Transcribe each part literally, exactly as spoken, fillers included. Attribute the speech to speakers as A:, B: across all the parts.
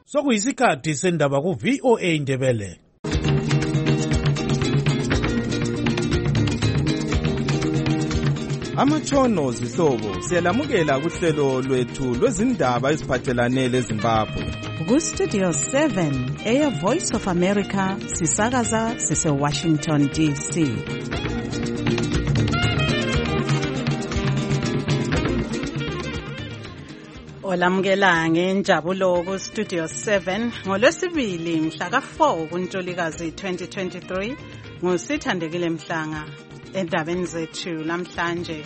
A: Sokuyisikhathi sendaba ku V O A Indebele.
B: Amatshono zihlobo siyalamukela kuhlelo lwethu lwezindaba eziphathelane leZimbabwe.
C: Ku Studio seven eya Voice of America sisakaza sise Washington D C. Olamukela ngenjabulo ku Studio seven ngolwesibili mhla ka four kuNtulikazi twenty twenty-three ngusithandekile Mhlanga. Endabeni zethu namhlanje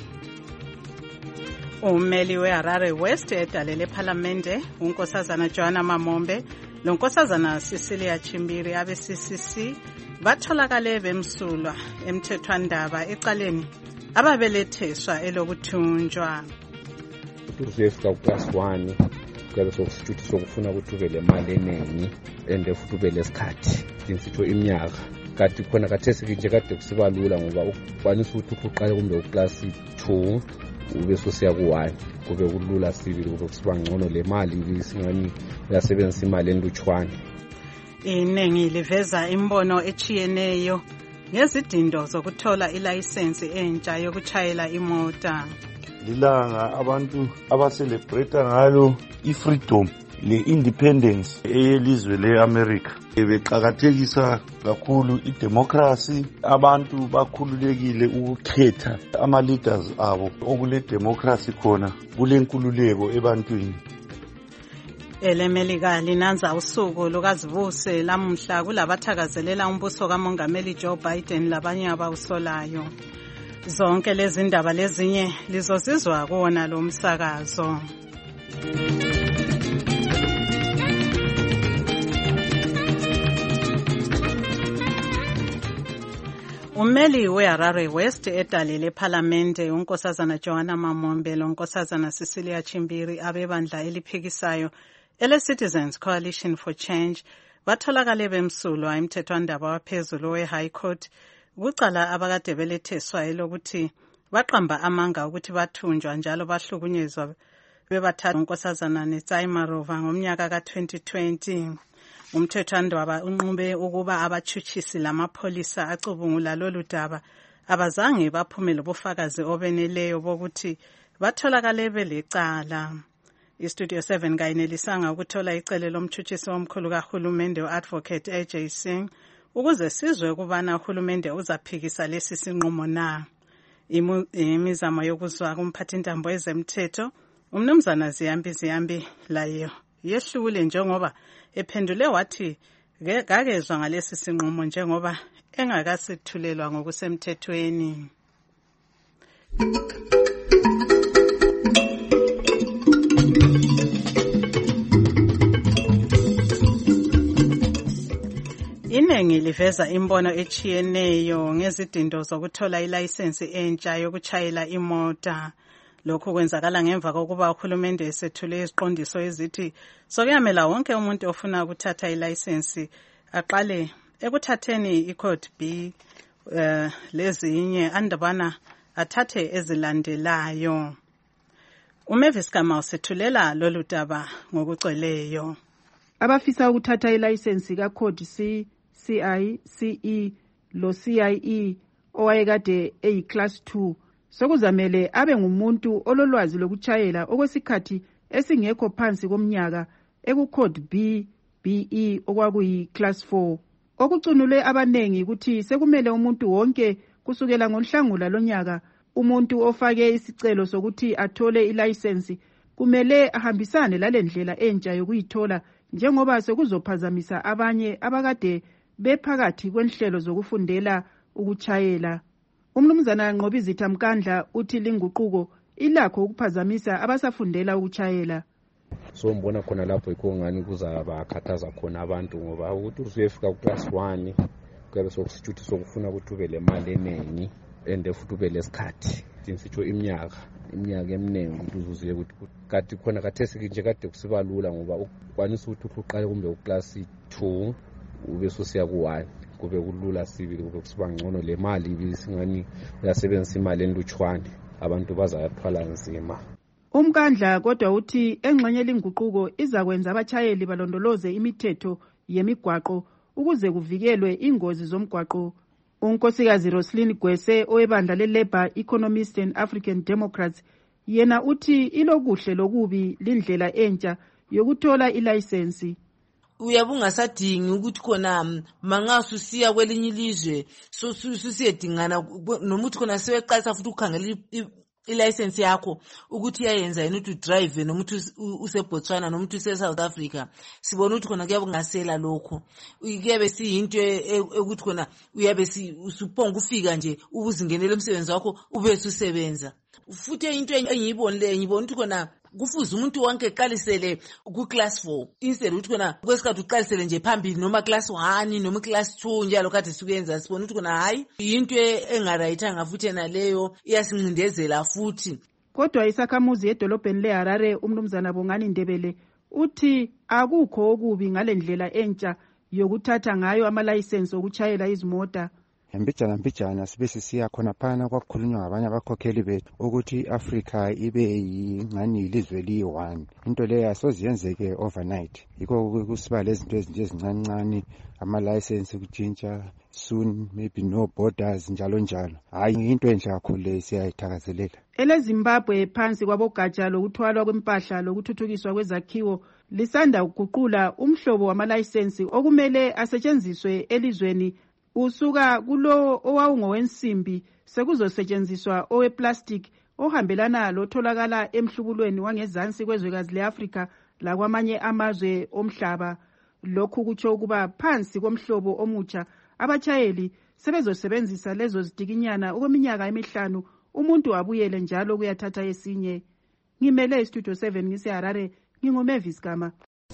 C: ummeli weHarare West edalele eParliamente unkosazana Joanna Mamombe lonkosazana Cecilia Chimbiri abe C C C batholakale bemsulwa emthethwandaba ecaleni ababeletheswa elokuthunjwa.
D: Uzefika class one kale sokusithi sokufuna ukuthi ube le mali eningi ende futhi ube lesikhathi insitho iminyaka kati khona kathesi nje kade kusibalula ngoba ukwanisa ukuthi uqale kumbe uclass two ube sosiya ku one kube kulula sibili kube kusiba ngcono le mali isingani uyasebenzisa imali enduchwane.
C: Iningi liveza imbono echiyeneyo ngezidindo zokuthola ilicense entsha yokuchayela imota.
E: Lilanga abantu abacelebrate ngalo ifreedom le-independence eyelizwe le-America. Beqakathekisa kakhulu idemocracy, abantu bakhululekile ukukhetha ama-leaders abo. Okule democracy khona kulenkululeko ebantwini.
C: Elemelika linanza usuku lukazivuse lamhla kulabathakazelela umbuso kaMongameli Joe Biden labanye abawusolayo. Zonke lezi ndaba lezinye lizozizwa kuona lo msakazo. Ummeli weHarare West edalele eParliamente unkosazana Joanna Mamombe lonkosazana Cecilia Chimbiri abebandla eliphikisayo ele-Citizens Coalition for Change batholakale bemsulwa emthethwandaba waphezulu we-High Court kucala abakade beletheswa elokuthi baqamba amanga ukuthi bathunjwa njalo bahlukunyezwa bebathatha unkosazana Netsai Marova ngomnyaka ka twenty twenty. Umthethwandaba unqube ukuba abachuchisi lamapholisa acubungula lolu daba abazange baphumele ubufakazi obeneleyo bokuthi batholakale belecala. iStudio seven kayinelisanga ukuthola icele lomchuchisi omkhulu kahulumende uAdvocate A J Singh ukuze sizwe ukubana uhulumende uzaphikisa lesi sinqumo na. Imizamo yokuzwa kumphathintambo ezemthetho umnumzana Ziyambi Ziyambi layo yehlule njengoba ephendule wathi kakezwa ngalesi sinqumo njengoba engakasithulelwa ngokusemthethweni. Iningi liveza imbono echiyeneyo ngezidindo zokuthola ilicense entsha yokuchayela imota. Lokhu kwenzakala ngemva kokuba uhulumende esethule iziqondiso ezithi sokuyamela wonke umuntu ofuna ukuthatha ilicense aqale ekuthatheni iCode B uh, lezinye andabana athathe ezilandelayo. uMavis Kamau sethulela lolu daba ngokucweleyo.
F: Abafisa ukuthatha ilicense kaCode C, C I, C E lo C I E owayekade eyi class two sokuzamele abe ngumuntu ololwazi lokuchayela okwesikhathi esingekho phansi komnyaka ekuCode B, B E okwakuyi class four. Okucunule abanengi ukuthi sekumele umuntu wonke kusukela ngoNhlangula lonyaka umuntu ofake isicelo sokuthi athole ilicense kumele ahambisane lalendlela entsha yokuyithola njengoba sekuzophazamisa abanye abakade bephakathi kwenhlelo zokufundela ukuchayela. Umnumzana Nqobizitha Mkandla uthi linguquko ilakho ukuphazamisa abasafundela ukuchayela.
D: So mbona khona lapho ikho ngani kuzaba khathaza khona abantu ngoba ukuthi usuyefika ku class one kube sokusithi sokufuna ukuthi ube le mali eningi ende futhi ube lesikhathi insitho iminyaka iminyaka eminingi ukuthi uzuzuye ukuthi kati khona kathesi nje kade kusibalula ngoba ukwanisa ukuthi uqale kumbe uclass two ube sosiya ku one kube kulula sibili kube kusiba ngcono le mali isingani uyasebenzisa imali enduchwane abantu bazayathwala nzima.
F: Umkandla kodwa uthi engxenye linguquko izakwenza abatshayeli balondoloze imithetho yemigwaqo ukuze kuvikelwe ingozi zomgwaqo. Unkosikazi Roslyn Gwese owebandla le-Labour Economist and African Democrats yena uthi ilokuhle lokubi lindlela entsha yokuthola ilayisensi.
G: Uyabe ungasadingi ukuthi khona mangasusiya kwelinye ilizwe so susiyedingana noma uthi khona seweqalisa futhi ukukhangela ilicense yakho ukuthi iyayenza yini ukuthi drive noma uthi useBotswana noma uthi useSouth Africa. Sibona ukuthi khona kuyabe kungasela lokho, kuyabe siyinto ukuthi khona uyabe usuphonga ufika nje ubuzingenele umsebenzi wakho ube ususebenza. Futhi into engiyibonile ngibona ukuthi khona kufuze umuntu wonke eqalisele ku class four instead ukuthi khona kwesikhathi uqalisele nje phambili noma class one noma class two njalo kade sikuyenza. Sibona ukuthi khona hayi into engarayithanga futhi naleyo iyasincindezela futhi.
F: Kodwa isakhamuzi edolobheni leHarare umnumzana Bongani Ndebele uthi akukho okubi ngalendlela entsha yokuthatha ngayo amalayisensi okuchayela izimota.
H: Mbijana mbijana sibe sisiya khona phana kwakukhulunywa ngabanye abakhokheli bethu ukuthi Africa ibe yingani ilizwe liyi-one. Into leyo asoziyenzeke overnight. Yikho kusiba lezinto ezinje ezincancane ama-license kutshintsha soon, maybe no borders njalo njalo. Hayi into enhle kakhulu le siyayithakazelela.
F: EleZimbabwe phansi kwabogatsha lokuthwalwa kwempahla lokuthuthukiswa kwezakhiwo lisanda ukuguqula umhlobo wamalayisensi okumele asetshenziswe elizweni usuka kulo owawungowensimbi sekuzosetshenziswa oweplastic ohambelana lotholakala emhlubulweni wangezansi kwezwekazi leAfrika lakwamanye amazwe omhlaba. Lokhu kutsho ukuba phansi komhlobo omutsha abatshayeli sebezosebenzisa lezo zidikinyana okweminyaka emihlanu umuntu abuyele njalo kuyathatha esinye. Ngimele istudio seven ngiseHarare, nginguMavis Gama.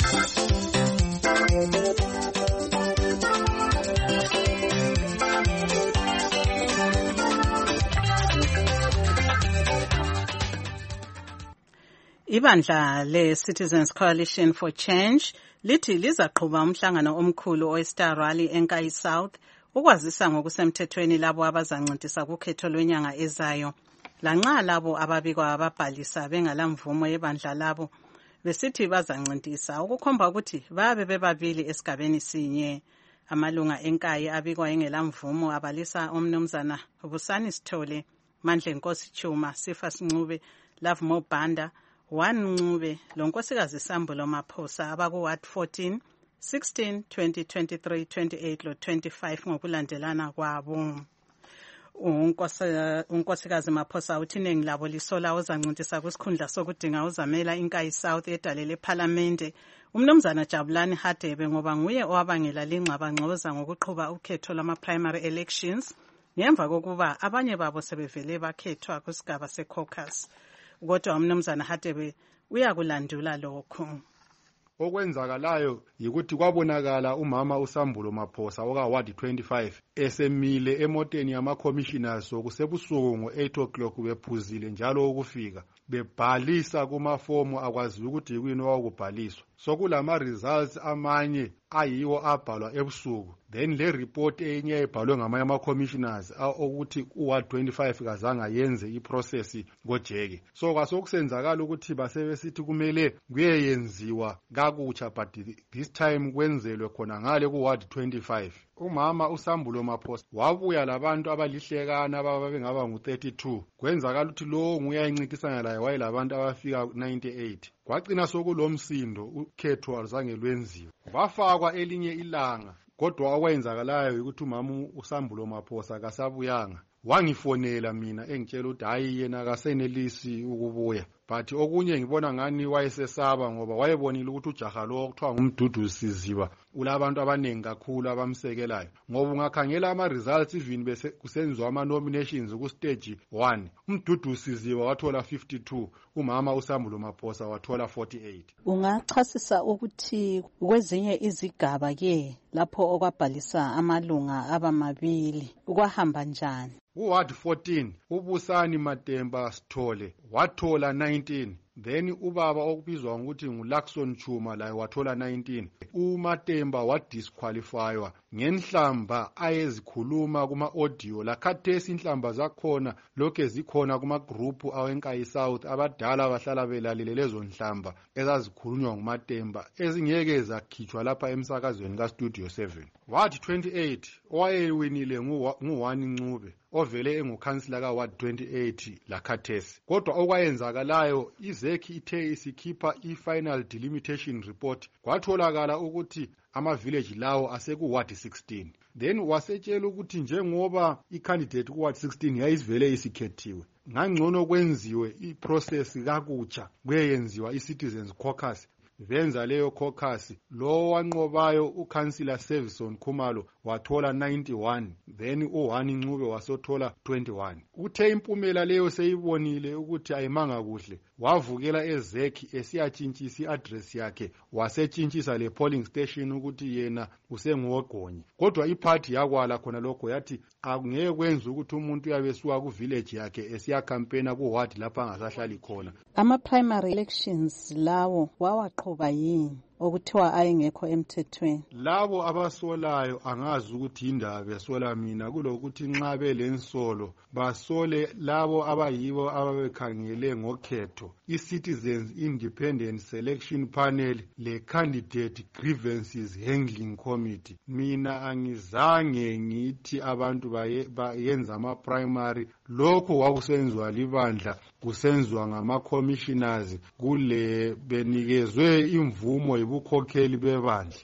C: Ibandla le-Citizens Coalition for Change lithi lizaqhuba umhlangano omkhulu owe-Star Rally eNkayi South ukwazisa ngokusemthethweni labo abazancintisa kukhetho lwenyanga ezayo. Lanxa labo ababikwa ababhalisa bengalamvumo yebandla labo besithi bazancintisa ukukhomba ukuthi babe bebabili esigabeni sinye. Amalunga eNkayi abikwa engelamvumo abalisa umnumzana Busani Sithole, Mandle Nkosi Chuma, Sifas Ncube, Love Mobanda, One Ncube, lonkosikazi Sambulo Maphosa abaku Ward fourteen, sixteen, twenty, twenty-three, twenty-eight lo twenty-five ngokulandelana kwabo. Unkosikazi Maphosa uthi iningi labo lisola ozancintisa kwisikhundla sokudinga uzamela iNkayi South edale leParlamente umnumzana Jabulani Hadebe ngoba nguye owabangela lingxabangxoza ngokuqhuba ukhetho lama-primary elections ngemva kokuba abanye babo sebevele bakhethwa kusigaba se-caucus. Kodwa umnumzana Hadebe uyakulandula lokho.
I: Okwenzakalayo yikuthi kwabonakala umama uSambulo Maphosa oka Ward twenty-five esemile emoteni yama-commissioners okusebusuku ngo-eight o'clock bephuzile njalo ukufika bebhalisa kumafomu akwazi ukuthi yikuyini owakubhaliswa. Sokulama results amanye ayiwo abhalwa ebusuku, then le report enye ebhalwe ngamanye ama-commissioners ukuthi u-Ward twenty-five kazanga yenze iprocess ngojeke. So kwasokusenzakala ukuthi basebesithi kumele kuyeyenziwa kakutsha, but this time kwenzelwe khona ngale ku-Ward twenty-five. Umama uSambulo Maphosa wabuya labantu abalihlekana ababengaba ngu-thirty-two. Kwenzakala ukuthi lo nguyayincikisana laye wayelabantu abafika ninety-eight. Kwagcina sokulomsindo ukhetho aluzange lwenziwe. Bafakwa elinye ilanga, kodwa okwenzakalayo ukuthi umama uSambulo Maphosa kasabuyanga. Wangifonela mina engitshela ukuthi hayi yena kasenelisi ukubuya, but okunye ngibona ngani wayesesaba ngoba wayebonile ukuthi ujaha lo okuthiwa ngumduduzi Siziba ulabantu abanengi kakhulu abamsekelayo. Ngoba ungakhangela ama results even bese kusenziwa ama nominations ku stage one, umduduzi Siziba wathola fifty-two, umama uSambulo Maphosa wathola forty-eight.
C: Ungachasisa ukuthi kwezinye izigaba ke lapho okwabhalisa amalunga abamabili kwahamba njani?
I: U-Ward fourteen, uBusani Matemba Sithole wathola nineteen, then ubaba okubizwa ngokuthi nguLaxon Chuma laye wathola nineteen. uMatemba wadisqualifywa ngenhlamba ayezikhuluma kuma-audio lakhathesi inhlamba zakhona lokhe zikhona kuma-group awenkayi South abadala bahlala belalele lezo nhlamba ezazikhulunywa nguMatemba ezingeke zakhitshwa lapha emsakazweni kaStudio seven. Wathi twenty-eight owayewinile ngu-one Ncube ovele engukhansila ka-Ward twenty-eight lakhathesi. Kodwa okwayenzakalayo izekhi ithe isikhipha i-final delimitation report kwatholakala ukuthi ama-village lawo aseku-Ward sixteen. Then wasetshela ukuthi njengoba i-candidate ku-Ward sixteen yayivele isikhethiwe ngangcono kwenziwe i-process kakutsha kuyenziwa i-citizens caucus. Benza leyo caucus lo wanqobayo uCouncillor Servison Khumalo wathola ninety-one, then u-one Ncube wasothola twenty-one. Uthe impumela leyo seyibonile ukuthi ayimanga kuhle wavukela ezekhi esiyatshintshisa i-address yakhe wasetshintshisa le polling station ukuthi yena usengogonyi. Kodwa iparty yakwala khona lokho yathi akungeke kwenza ukuthi umuntu uyabesuka ku village yakhe esiya campaign ku ward lapha angasahlali khona.
C: Ama primary elections lawo wawaqhuba yini okuthiwa ayengekho emthethweni?
I: Labo abasolayo angazi ukuthi indaba besola mina kulokuthi nxa belensolo basole labo abayibo ababekhangele ngokhetho i-Citizens Independent Selection Panel le Candidate Grievances Handling Committee. Mina angizange ngithi abantu bayenza ama primary lokho wakusenziwa libandla kusenzwa ngama commissioners kule benikezwe imvumo yibukhokheli bebandla.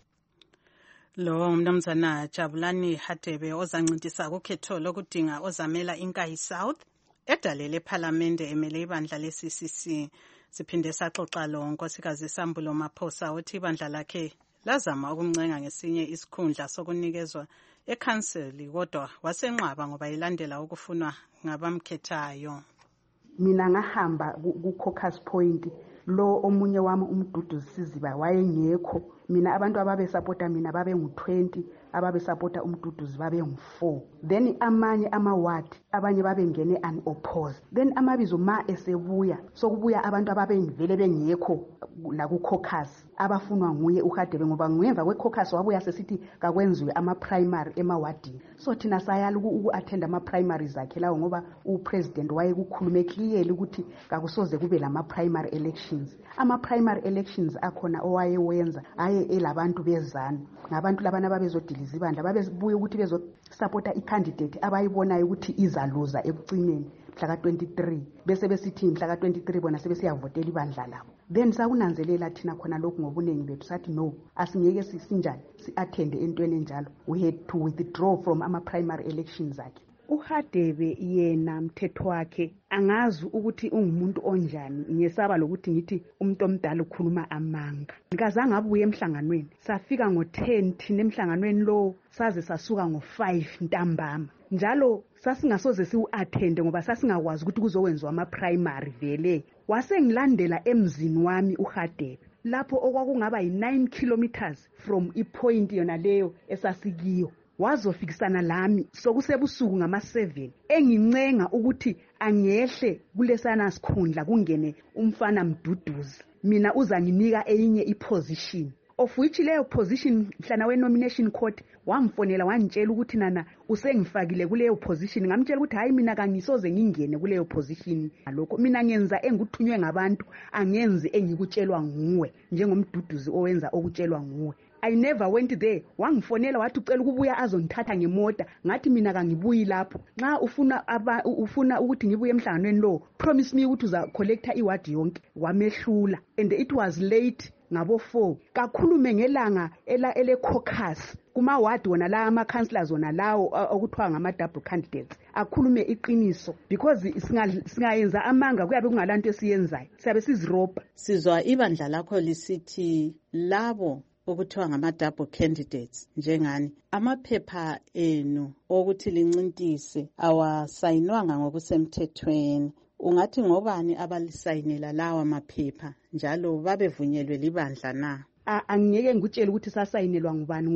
C: Lo mnumzana Jabulani Hadebe ozancintisa kukhetho lokudinga ozamela iNkayi South edalele eParliamente emele ibandla le-C C C. Siphinde saxoxa lo nkosikazi Sambulo Maphosa othi ibandla lakhe lazama ukumncenga ngesinye isikhundla sokunikezwa ekhanseli kodwa wasenqaba ngoba ilandela ukufunwa ngabamkhethayo.
J: Mina ngahamba ku caucus point lo omunye wami umduduzi Siziba wayengekho. Mina abantu ababe supporta mina babe ngu twenty ababe supporta umduduzi babe ngu four. Then amanye ama ward abanye babe ngene unopposed. Then amabizo ma esebuya sokubuya abantu ababe ngivele bengekho la ku caucus abafunwa nguye uHadebe ngoba ngemva kwe caucus wabuya sesithi kakwenziwe ama primary ema wardini. So thina sayala uku attend ama primaries akhe lawo ngoba u president wayekukhulume clearly ukuthi kakusoze kube lama primary elections. Ama primary elections akhona owayewenza aye elabantu bezana ngabantu labana babezodiliza ibandla babebuye ukuthi bezo supporta i-candidate abayibonayo ukuthi izaluza ekucineni mhla ka twenty-three bese besithi mhla ka twenty-three bona sebesiyavotela ibandla labo. Then sakunanzelela thina khona lokhu ngobunengi bethu sathi no asingeke sisinjani si-attend entweni enjalo. We had to withdraw from ama primary elections akhe. uHadebe yena mthetho wakhe angazi ukuthi ungumuntu onjani ngiyesaba lokuthi ngithi umuntu omdala ukhuluma amanga. Ngikazange abuye emhlanganweni safika ngo ten thina emhlanganweni lo saze sasuka ngo five ntambama njalo sasingasoze siu-attend ngoba sasingakwazi ukuthi kuzokwenziwa ama primary vele. Wasengilandela emzini wami uHadebe lapho okwakungaba yi-nine kilometers from ipoint yona leyo esasikiyo. Wazofikisana lami sokusebusuku ngama seven engincenga ukuthi angehle kulesana sikhundla kungene umfana mduduzi mina uzanginika eyinye iposition of which leyo position mhlana we nomination court wamfonela wangitshela ukuthi nana usengifakile kuleyo position. Ngamtshela ukuthi hayi mina kangisoze ngingene kuleyo position lokho mina ngenza enguthunywe ngabantu angenzi engikutshelwa nguwe njengomduduzi owenza okutshelwa nguwe. I never went there. Wangifonela wathi ucela ukubuya azongithatha ngemota ngathi mina kangibuyi lapho. Nxa ufuna aba, ufuna ukuthi ngibuye emhlanganweni lo promise me ukuthi uza collector iward yonke. Wamehlula and it was late ngabo four. Kakhulume ngelanga ela ele caucus kuma ward wona la ama councillors wona lawo okuthiwa ngama double candidates akhulume iqiniso because singayenza amanga kuyabe kungalanto esiyenzayo siyabe siziroba.
C: Sizwa ibandla lakho lisithi labo okuthiwa ngama double candidates njengani amaphepha enu okuthi lincintise awasayinwanga ngokusemthethweni. Ungathi ngobani abalisayinela lawa maphepha njalo babevunyelwe libandla na?
J: Angeke ngikutshela ukuthi sasayinelwa ngubani ngoba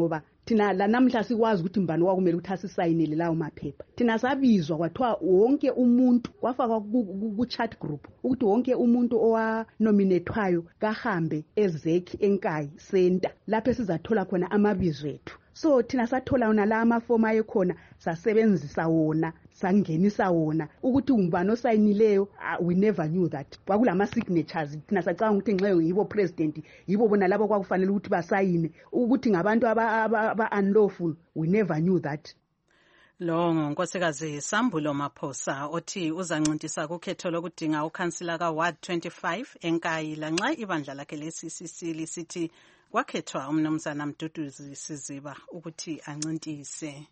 J: thina la namhla sikwazi ukuthi mbani wakumele ukuthi asisayinele lawo maphepha. Thina sabizwa kwathiwa wonke umuntu kwafakwa ku chat group ukuthi wonke umuntu owa nominatwayo kahambe ezekhi enkayi center lapho sizathola khona amabizo ethu. So thina sathola wona la amafomu ayekhona sasebenzisa wona sangenisa wona ukuthi ungubani osayinileyo. Uh, we never knew that kwakulama signatures thina sacanga ukuthi nxa yibo president yibo bona labo kwakufanele ukuthi basayine ukuthi ngabantu aba, aba, aba unlawful. We never knew that.
C: Lo ngonkosikazi Sambulo Maphosa othi uzancintisa kukhetho lokudinga ukhansila ka Ward twenty-five enkayi lanxa ibandla lakhe le C C C lisithi kwakhethwa umnumzana Mduduzi Siziba ukuthi ancintise.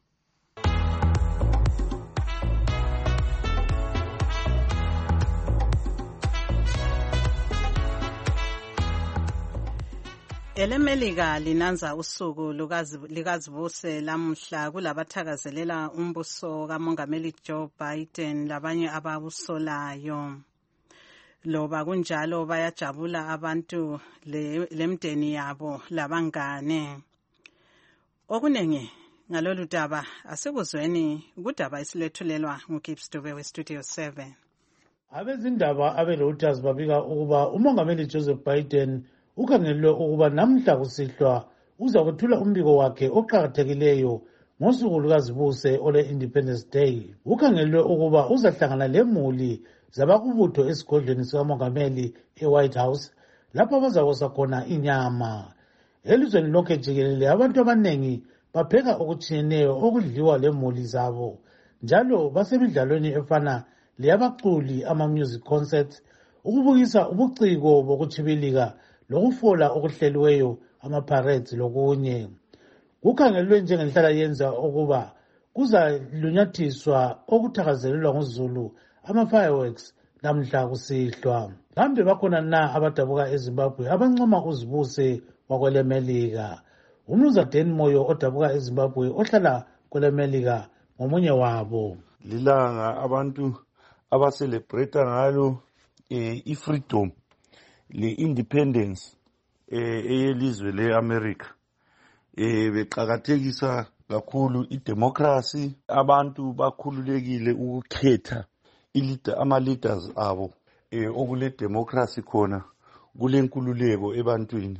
C: EleMelika linanza usuku likazibuse lamhla kulabathakazelela umbuso kaMongameli Joe Biden labanye ababusolayo. Loba kunjalo bayajabula abantu lemdeni yabo labangane. Okunenge ngalolu daba asikuzweni kudaba isilethulelwa nguGibbs Dube we Studio seven.
A: Abezindaba abeReuters babika ukuba uMongameli Joseph Biden ukhangelwe ukuba namhla kusihlwa uza kuthula umbiko wakhe oqhakathekileyo ngosuku lukazibuse ole Independence Day. Ukhangelwe ukuba uzahlangana lemuli zabakubutho esigodlweni sikaMongameli eWhite House lapho bazakosa khona inyama. Elizweni lonke jikelele abantu abanengi bapheka okutshiyeneyo okudliwa lemuli zabo njalo basemidlalweni efana leyabaculi ama-music concerts ukubukisa ubuciko bokutshibilika lokufola okuhleliweyo ama-parades lokunye. Kukhangelwe njengenhlala yenza ukuba kuzalunyathiswa okuthakazelelwa ngoZulu ama-fireworks namhla kusihlwa. Kambe bakhona na abadabuka eZimbabwe abancoma uzibuse wakweleMelika? Umnuza Dan Moyo odabuka eZimbabwe ohlala kweleMelika ngomunye wabo.
E: Lilanga abantu abacelebrate ngalo eh, i-freedom le-independence eh, eyelizwe le-America. Eh, beqakathekisa kakhulu idemocracy. Abantu bakhululekile ukukhetha ama-leaders abo eh, okule democracy khona kule nkululeko ebantwini.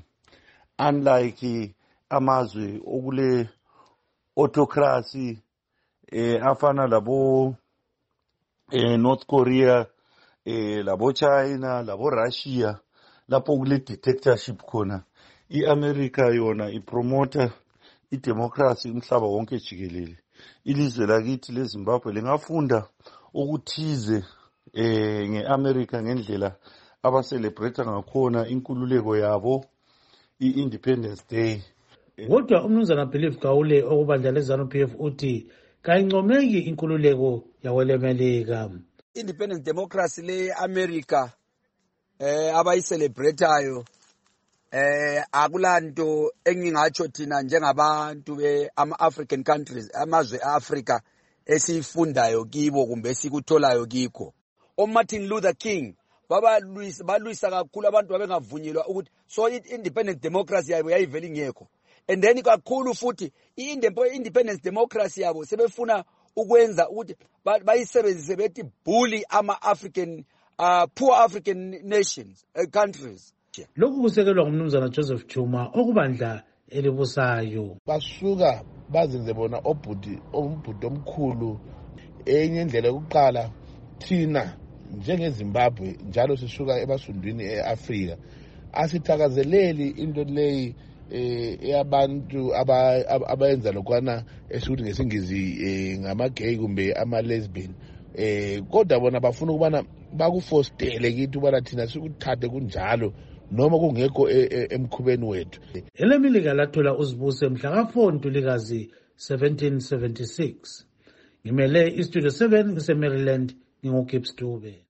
E: Unlike amazwe okule autocracy eh, afana labo eh, North Korea eh, labo China labo Russia lapho kule dictatorship khona. I-America yona ipromota idemocracy umhlaba wonke jikelele. Ilizwe lakithi leZimbabwe lingafunda ukuthize eh, nge-America ngendlela abacelebrate ngakhona inkululeko yabo i-Independence Day.
A: Kodwa umnumzana Believe Gawule okubandla leZANU P F uthi kayincomeki inkululeko yakweleMelika.
K: Independence democracy le-America eh abayicelebratayo eh akulanto engingatsho thina njengabantu be ama-African countries amazwe e-Africa esifundayo kibo kumbe esikutholayo kikho. OMartin Luther King baba balwisa kakhulu abantu babengavunyelwa ukuthi so i-independent democracy yabo yayiveli ngekho. And then kakhulu futhi i-independence democracy yabo sebefuna ukwenza ukuthi bayisebenzise bethi bully ama-African uh, poor African nations uh, countries.
A: Lokhu kusekelwa ngumnumzana Joseph Chuma okubandla elibusayo.
L: Basuka bazenze bona obhudi ombhudi omkhulu enye indlela yokuqala thina njengeZimbabwe njalo sisuka ebasundwini eAfrika asithakazeleli into leyi eyabantu abayenza lokwana esikuthi ngesingisi ngama-gay kumbe ama-lesbian eh kodwa bona bafuna ukubana bakufostele kithi ubana thina sikuthathe kunjalo noma kungekho emkhubeni wethu.
A: EleMelika lathola uzibuse mhla ka-four Ntulikazi seventeen seventy-six. Ngimele iStudio seven ngise-Maryland nginguGibbs Dube.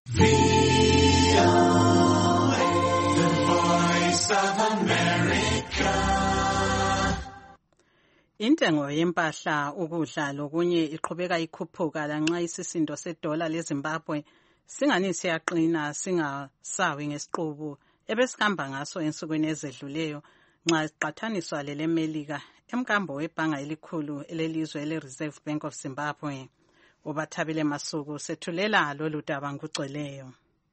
C: Intengo yempahla ukudla lokunye iqhubeka ikhuphuka lanxa isisindo sedola leZimbabwe singani siyaqina singasawi ngesiqubu ebesihamba ngaso ensukwini ezedluleyo nxa siqathaniswa leleMelika emkambo webhanga elikhulu elelizwe ele-Reserve Bank of Zimbabwe. Ubathabile Masuku sethulela lolu daba ngugcweleyo.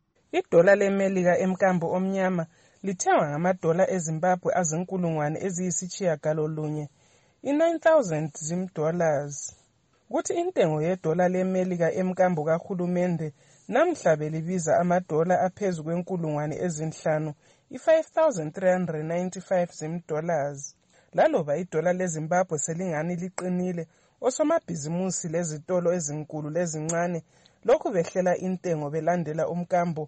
M: Idola leMelika emkambo omnyama lithengwa ngamadola eZimbabwe azinkulungwane eziyisitshiyagalolunye i-nine thousand Zim dollars. Kuthi intengo yedola leMelika emkambo kahulumende namhla belibiza amadola aphezu kwenkulungwane ezinhlanu i-five thousand three hundred ninety-five Zim dollars. Laloba idola leZimbabwe selingani liqinile, osomabhizimusi lezitolo ezinkulu lezincane lokhu behlela intengo belandela umkambo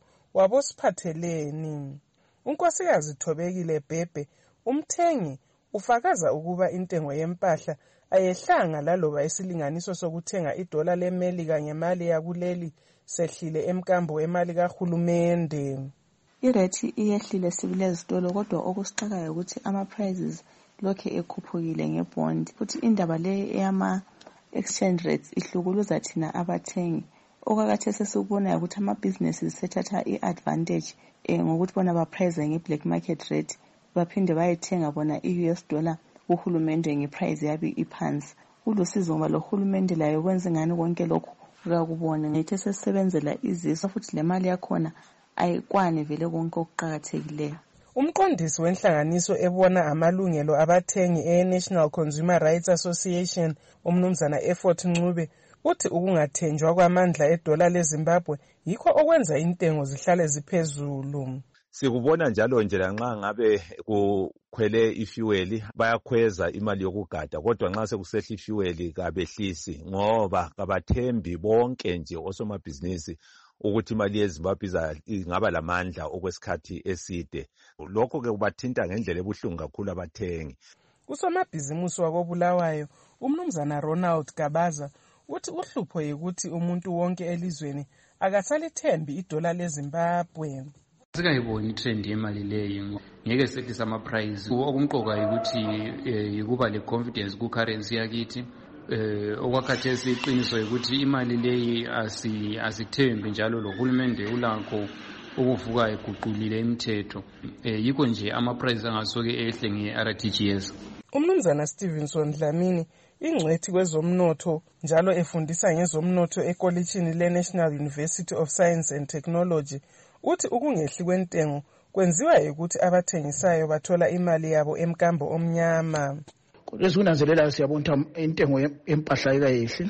M: wabosiphatheleni. Unkosikazi Thobekile Bhebhe, umthengi, ufakaza ukuba intengo yempahla ayehlanga laloba isilinganiso sokuthenga idola leMelika ngemali yakuleli sehlile emkambo wemali kahulumende.
N: Irate iyehlile sibile ezitolo kodwa okusixakayo ukuthi ama prices lokhe ekhuphukile ngebond. Futhi indaba le eyama exchange rates ihlukuluza thina abathengi. Okakathese sikubona ukuthi ama businesses sethatha iadvantage eh ngokuthi bona ba price nge black market rate baphinde bayethenga bona i-U S dollar uhulumende ngeprice yabi iphansi. Ulusizo ngoba lo hulumende layo kwenza ngani konke lokho ukakubona ngethe sesebenzela iziso futhi le mali yakhona ayikwane vele konke okuqhakathekileyo.
M: Umqondisi wenhlanganiso ebona amalungelo abathengi e-National Consumer Rights Association umnumzana Effort Ncube uthi ukungathenjwa kwamandla edola leZimbabwe yikho okwenza intengo zihlale ziphezulu.
O: Sikubona njalo nje lanxa ngabe kukhwele ifuel bayakhweza imali yokugada, kodwa nxa sekusehla ifuel kabehlisi ngoba kabathembi bonke nje osomabhizinisi ukuthi imali yeZimbabwe ingaba lamandla okwesikhathi eside. Lokho ke kubathinta ngendlela ebuhlungu kakhulu abathengi.
M: Usomabhizinisi wakobulawayo umnumzana Ronald Gabaza uthi uhlupho yikuthi umuntu wonke elizweni akasalithembi idola leZimbabwe.
P: Sikayibona itrend yemali leyo ngeke sethi sama price okumqoka ukuthi yikuba le confidence ku currency yakithi. Eh okwakhathesi iqiniso ukuthi imali leyi asi asithembi njalo lo hulumende ulakho ukuvuka eguqulile imithetho. Eh yikho nje ama price angasoke ehle nge-R T G S.
M: Umnumzana Stevenson Dlamini ingcwethi kwezomnotho njalo efundisa ngezomnotho ekolitshini le-National University of Science and Technology uthi ukungehli kwentengo kwenziwa ukuthi abathengisayo bathola imali yabo emkambo omnyama.
A: Lezikunanzelela siyabona intengo yempahla ekayehli.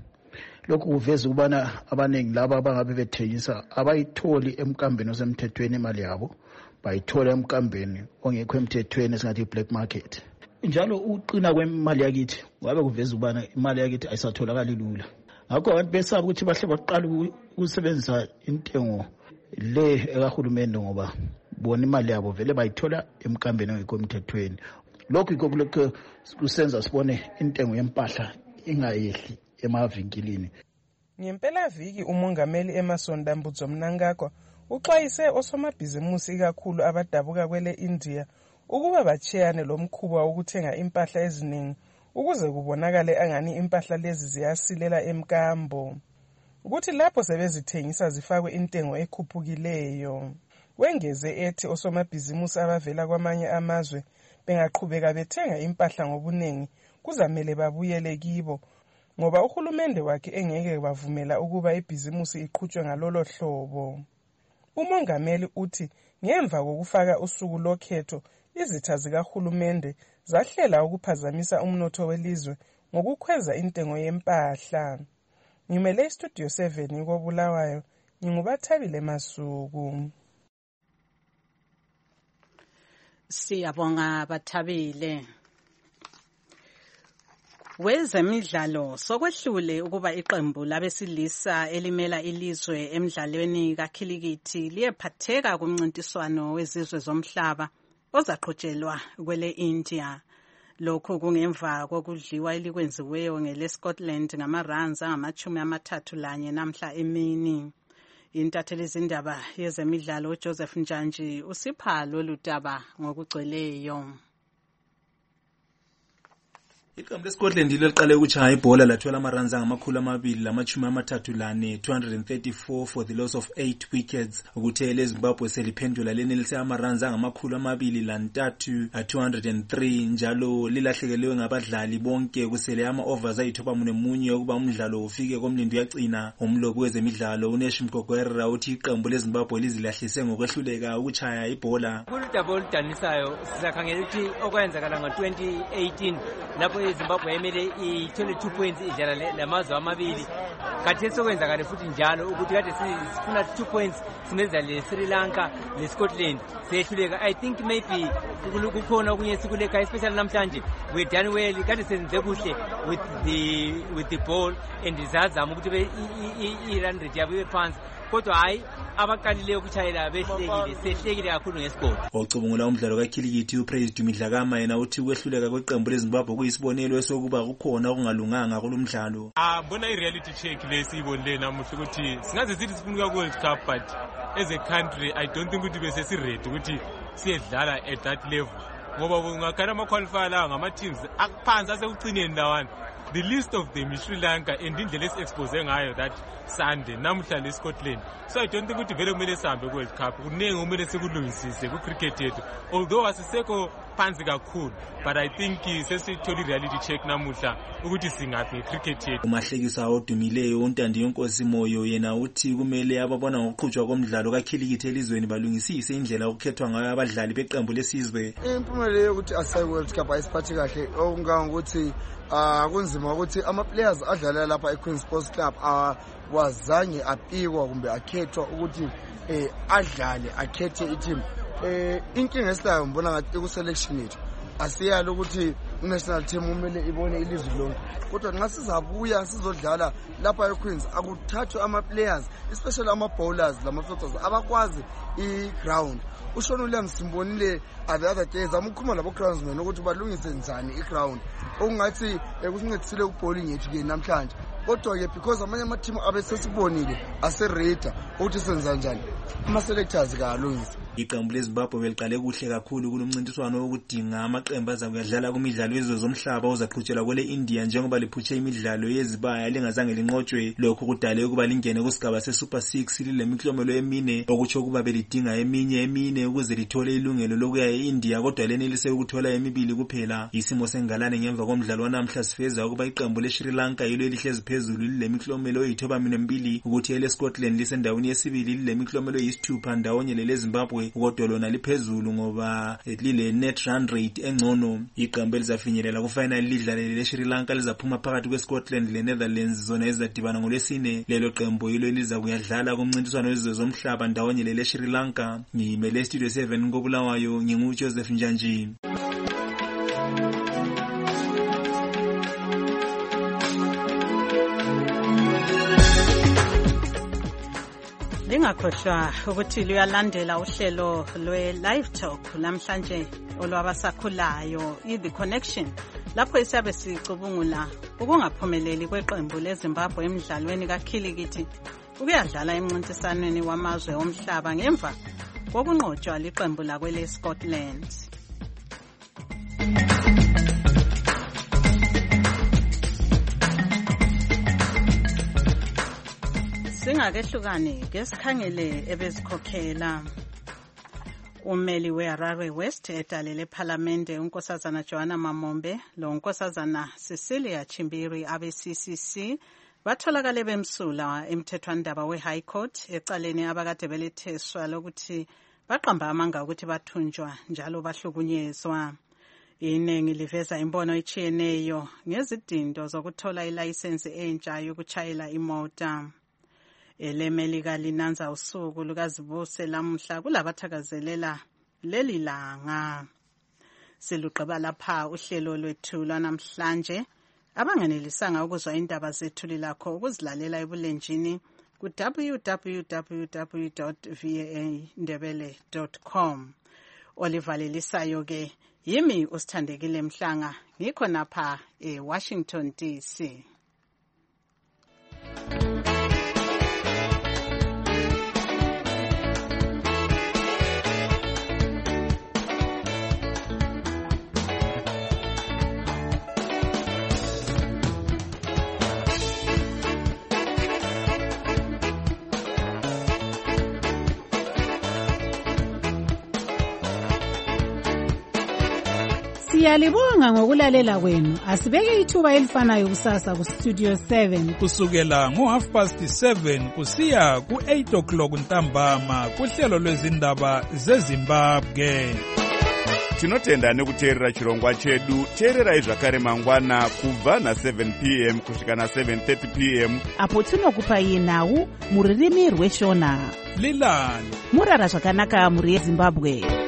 A: Lokhu kuveza ukubana abaningi laba abangabe bethengisa abayitholi emkambeni osemthethweni imali yabo, bayithola emkambeni ongekho emthethweni esingathi black market. Njalo uqina kwemali yakithi ngabe kuveza ukubana imali yakithi ayisatholakali lula. Ngakho abantu besaba ukuthi bahle baqala ukusebenzisa intengo le ekahulumende ngoba bona imali yabo vele bayithola emkambeni ongekho emthethweni. Lokhu yikho lokho kusenza sibone intengo yempahla ingayehli emavinkilini.
M: Ngempela viki umongameli Emmerson Dambudzo Mnangagwa uxwayise osomabhizimusi kakhulu abadabuka kwele India ukuba bachiyane lomkhuba wokuthenga impahla eziningi ukuze kubonakale angani impahla lezi ziyasilela emkambo. Ukuthi lapho sebezithengisa zifakwe intengo ekhuphukileyo. Wengeze ethi osomabhizimusi abavela kwamanye amazwe bengaqhubeka bethenga impahla ngobuningi kuzamele babuyele kibo ngoba uhulumende wakhe engeke bavumela ukuba ibhizimusi iqhutshwe ngalolo hlobo. Umongameli uthi ngemva kokufaka usuku lokhetho izitha zikahulumende zahlela ukuphazamisa umnotho welizwe ngokukhweza intengo yempahla. Ngimele istudio seven kobulawayo ngingubathabile Masuku.
C: Siyabonga Bathabile. Wezemidlalo sokwehlule ukuba iqembu labesilisa elimela ilizwe emidlalweni kakhilikithi liyephatheka kumncintiswano wezizwe zomhlaba ozaqhutshelwa kwele India. Lokhu kungemva kokudliwa elikwenziweyo ngele Scotland ngamaruns angamachumi amathathu lanye namhla emini. Intatheli zindaba yezemidlalo uJoseph Njanji usipha lolu daba ngokugcweleyo.
Q: Iqembu leScotland lilo liqale ukuchaya ibhola lathola amaruns angamakhulu amabili lamachumi amathathu lane two hundred thirty-four for the loss of eight wickets. Ukuthe leZimbabwe seliphendula lenelise amaruns angamakhulu amabili lantathu two hundred three njalo lilahlekeliwe ngabadlali bonke kusele ama-overs ayithoba munye ukuba umdlalo ufike komlindo uyagcina. Umlobi wezemidlalo uNesh Mgogwerera uthi iqembu leZimbabwe lizilahlise ngokwehluleka ukuchaya ibhola.
R: Kuludaba oludanisayo sizakhangela ukuthi okwenzakala ngo-twenty eighteen lapho iZimbabwe yemele ithole two points idlala lamazwe amabili. Khathesi sokwenzakala futhi njalo ukuthi kade sifuna two points simeza le Sri Lanka le Scotland sehluleka. I think maybe kukhona okunye sikuleka especially namhlanje we done well kade senze kuhle with the with the ball and sizazama ukuthi i-run rate yabo ibe phansi kodwa hayi abaqalileyo ukuchayela behlekile sehlekile kakhulu ngesikole.
Q: Ocubungula umdlalo kaKhilikithi uPraise Dumidlakama yena uthi ukwehluleka kweqembu leZimbabwe kuyisibonelo esokuba kukhona okungalunganga kulomdlalo.
S: Ah bona i-reality check lesiyibonile namuhla ukuthi singaze sithi sifuna ku World Cup but as a country I don't think ukuthi bese si ready ukuthi siyedlala at that level ngoba ungakhala ama qualifier la ngama teams akuphansi asekucineni lawana. The list of them is Sri Lanka and indlela esi-expose ngayo that Sunday namuhla le Scotland. So I don't think ukuthi vele kumele sihambe ku World Cup. Kunenge kumele sikulungisise ku cricket yethu. Although asisekho phansi kakhulu but I think sesitholi reality check namuhla ukuthi singaphi cricket yethu.
Q: Umahlekisa odumileyo uNtandi Yonkosi Moyo yena uthi kumele ababona ngokuqhutshwa komdlalo kaKhilikithi elizweni balungisise indlela okukhethwa ngayo abadlali beqembu lesizwe.
T: Impumelelo ukuthi asayi World Cup ayisiphathi kahle okungangokuthi ah kunzima ukuthi ama players adlala lapha eQueen Sports Club awazange apikwa kumbe akhethwa ukuthi eh adlale akhethe i-team. Eh inkinga esilayo ngibona ngathi ku selection yethu asiyali ukuthi national team umele ibone ilizwe lonke kodwa ngasizabuya sizodlala lapha eQueens akuthathwe ama players especially ama bowlers lama fielders abakwazi i-ground. Ushona uLiam Simbonile the other days amukhuluma labo groundsmen ukuthi balungise njani i-ground okungathi kusincedisile ku-bowling yethu ke namhlanje kodwa ke because amanye ama team abesesibonile ase-radar ukuthi senza njani ama selectors kalungisa.
Q: Iqembu leZimbabwe beliqale kuhle kakhulu kulomncintiswano wokudinga amaqembu azakudlala kumidlalo yezwe zomhlaba ozaqhutshela kwele India njengoba liphutshe imidlalo yezibaya lingazange linqotshwe. Lokho kudale ukuba lingene kusigaba se-Super six lilemiklomelo emine okutsho ukuba belidinga eminye emine ukuze lithole ilungelo lokuya e-India kodwa lenelise ukuthola emibili kuphela. Isimo sengalane ngemva komdlalo wanamhla sifeza ukuba iqembu leSri Lanka yilo elihlezi phezulu lilemiklomelo eyithoba mbili ukuthi ele Scotland lisendaweni yesibili lilemiklomelo yisithupha ndawonye lele Zimbabwe kodwa lona liphezulu ngoba lile net run rate engcono. Iqembu elizafinyelela ku final lidlalele leSri Lanka lizaphuma phakathi kweScotland leNetherlands zona ezidibana ngolwesine. Lelo qembu yilo eliza kuyadlala kumncintiswano wezwe zomhlaba ndawonye leSri Lanka. Ngimele Studio seven koBulawayo ngingu Joseph Njanji.
C: Lingakhohlwa ukuthi luyalandela uhlelo lwe-Live Talk namhlanje olwabasakhulayo i-The Connection lapho isiyabe sicubungula ukungaphumeleli kweqembu leZimbabwe emidlalweni kaKhilikithi ukuyadlala emncintisanweni wamazwe omhlaba ngemva kokunqotshwa liqembu lakwele Scotland. Singakehlukane ke sikhangele ebezikhokhela. Umeli weHarare West edalele eParliamente unkosazana Joanna Mamombe lo nkosazana Cecilia Chimbiri abe-C C C batholakale bemsula emthethwandaba we-High Court ecaleni abakade beletheswa lokuthi baqamba amanga ukuthi bathunjwa njalo bahlukunyezwa. Iningi liveza imbono echiyeneyo ngezidindo zokuthola ilayisensi entsha yokuchayela imota. Elemelika linanza usuku lukazibuse lamhla kulabathakazelela leli langa. Siluqaba lapha uhlelo lwethu lwanamhlanje. Abanganelisanga ukuzwa indaba zethu lilakho ukuzilalela ebulenjini ku w w w dot v a ndebele dot com. Olivalelisayo ke yimi usithandekile Mhlanga ngikho napha eWashington D C.
U: Siyalibonga ngokulalela kwenu. Asibeke ithuba elifanayo kusasa ku Studio seven
V: kusukela ngo half past seven kusiya ku eight o'clock ntambama kuhlelo lwezindaba zeZimbabwe.
W: Tinotenda nekuteerera chirongwa chedu. Teererai zvakare mangwana kubva na seven p m kusvika na seven thirty p m
X: apo tinokupai nhau muririmi rweshona.
V: Lilani
X: murara zvakanaka muri yeZimbabwe.